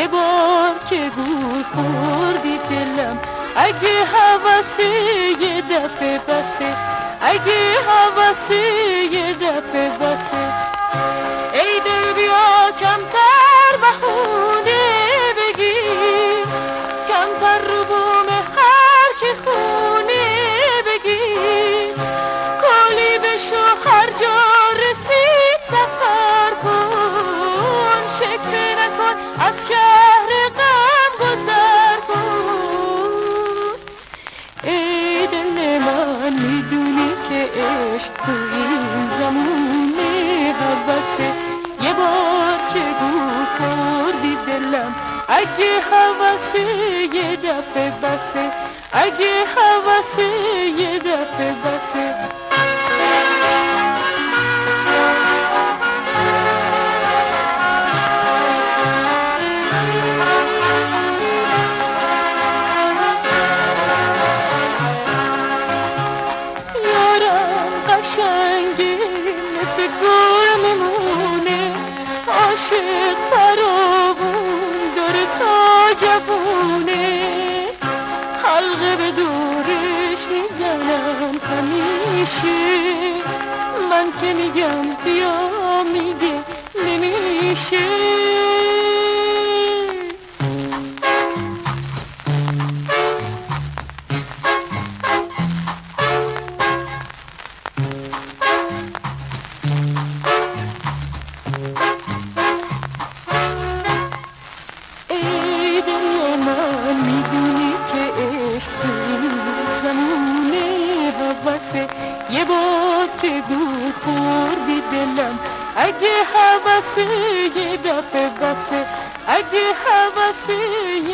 یه بار که گول خوردی دلم، اگه حوثه یه دفعه بسه، اگه حوثه یه دفعه بسه. ای دل بیا کمتر بهونه بگیر، کمتر رو بوم هر که خونه بگیر، کلی بشو هر جا رسید سفر کن، شکر نکن از شهر غم گذر کن. ای دل من میدونی که عشق تو این زمونه حوثه، یه بار که گول خوردی دلم، اگه حوثه یه دفعه بسه، اگه حوثه یه دفعه بسه. یارم قشنگی مثل گل میمونه، عاشق فراوون داره تا جوونه، حلقه به دورش میزنم همیشه، من که میگم بیا میگه نمیشه. ای دل من میدونی که عشق تو این زمونه حوثه، یه بار که گول خوردی دلم، اگه حوثه یه دفعه بسه، اگه حوثه